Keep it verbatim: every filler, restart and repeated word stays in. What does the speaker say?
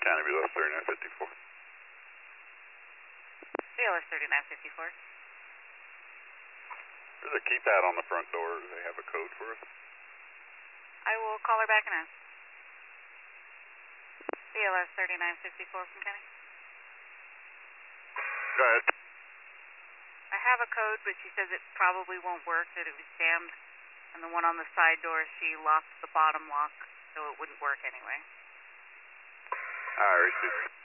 County, B L S thirty-nine fifty-four. B L S thirty-nine fifty-four. There's a keypad on the front door. Do they have a code for us? I will call her back and ask. B L S thirty-nine fifty-four from County. Go ahead. I have a code, but she says it probably won't work, that it was jammed. And the one on the side door, she locked the bottom lock, so it wouldn't work anyway. All right, received.